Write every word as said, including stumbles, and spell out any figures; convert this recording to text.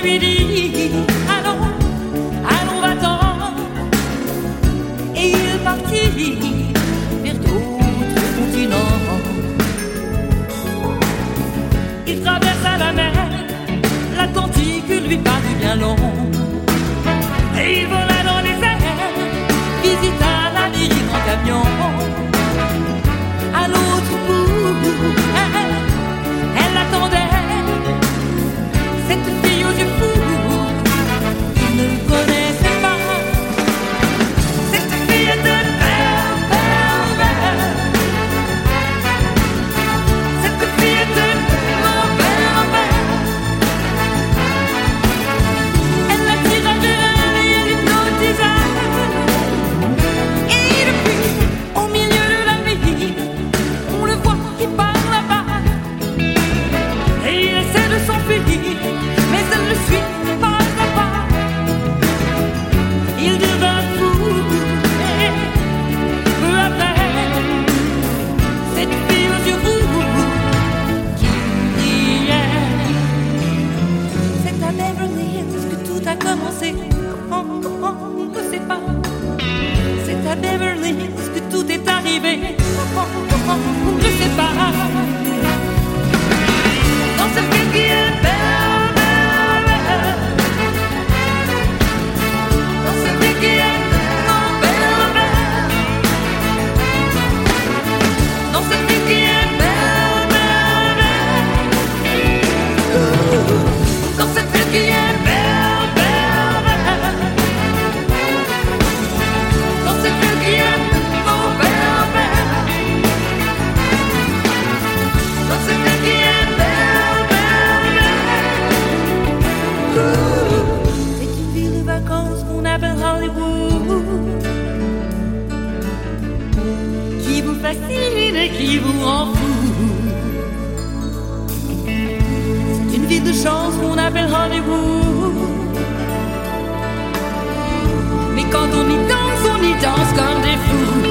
lui dit allons, allons va-t'en. Et il partit vers d'autres continents. Il traversa la mer, l'Atlantique lui parut bien long. Et il vola dans les airs, visita l'Amérique en camion. À l'autre bout, elle, elle attendait, cette fille aux yeux fous, il ne connaissait pas. Cette fille était belle, belle, belle. Cette fille était belle, belle, belle. Elle l'attira vers elle et elle hypnotisa. Et depuis, au milieu de la nuit, on le voit qui part là-bas. Et il essaie de s'enfuir, mais elle le suit pas à pas. Il devint fou, et peu après, cette fille aux yeux roux qui est. C'est à Beverly Hills que tout a commencé. On ne sait pas. C'est à Beverly Hills que tout est arrivé. On ne sait pas. Dans cette ville qui est belle, belle, belle. Dans cette ville qui est belle, belle, belle. Dans cette ville qui est belle, belle, belle. Dans cette ville qui est belle, belle, belle. Dans cette ville qui est oh, belle, belle. Dans cette ville qui est belle, belle, belle. C'est une ville de vacances qu'on appelle Hollywood, qui vous fascine et qui vous rend fou. C'est une ville de chance qu'on appelle Hollywood. Mais quand on y danse, on y danse comme des fous.